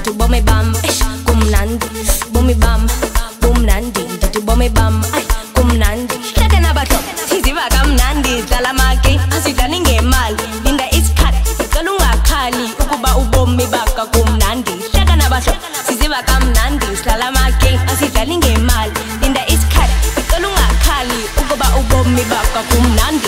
ndithi ubomi bam kumnandi, bomi bam bumnandi, ndithi ubomi bam kumnandi. Hleke nabahlobo siziva kamnandi, dlala amake asidlali ngemali, linda isikhathi sicela ungakhali ukuba ubomi baka kumnandi. Hleke nabahlobo siziva kamnandi, sidlala amake asidlali ngemali, linda isikhathi sicela ungakhali ukuba ubomi baka kumnandi.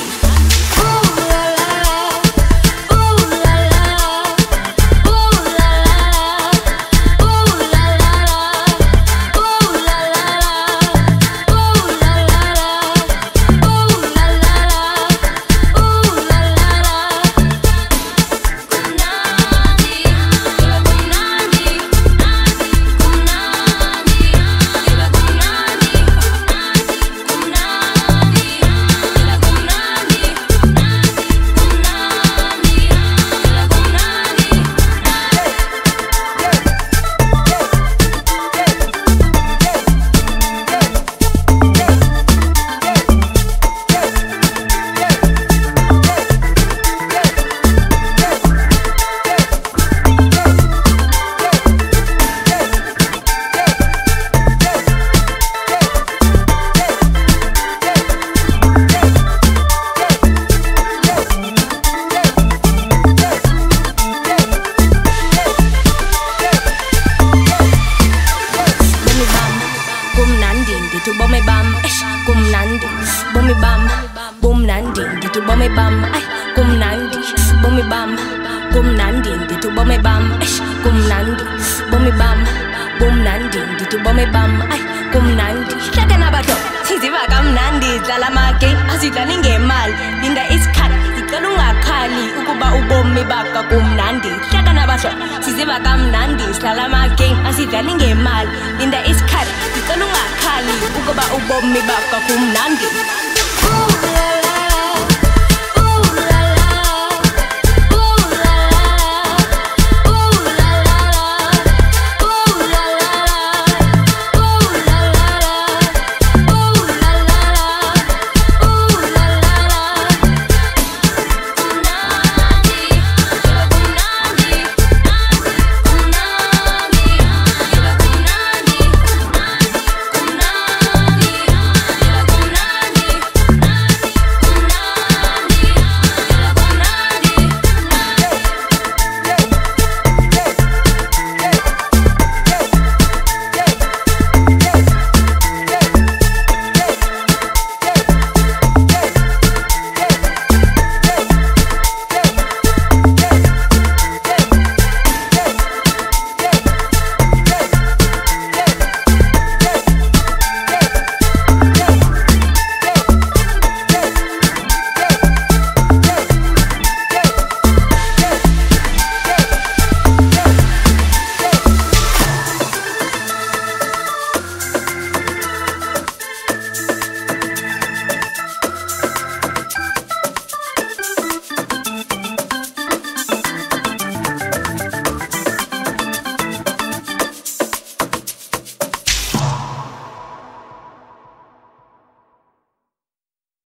Bomi bam kumnandi, bomi bam bumnandi, ndithi bomi bam kumnandi, bomi bam kumnandi, ndithi bomi bam kumnandi, bomi bam bumnandi, ndithi bomi bam kumnandi. Hleke nabahlobo siziva kamnandi, dlala amake asidlali ngemali, linda isikhathi sicela ungakhali ukuba ubomi baka kumnandi. Hleke nabahlobo siziva kamnandi, sidlala amake asidlali ngemali, linda isikhathi sicela ungakhali ukuba ubomi baka kumnandi.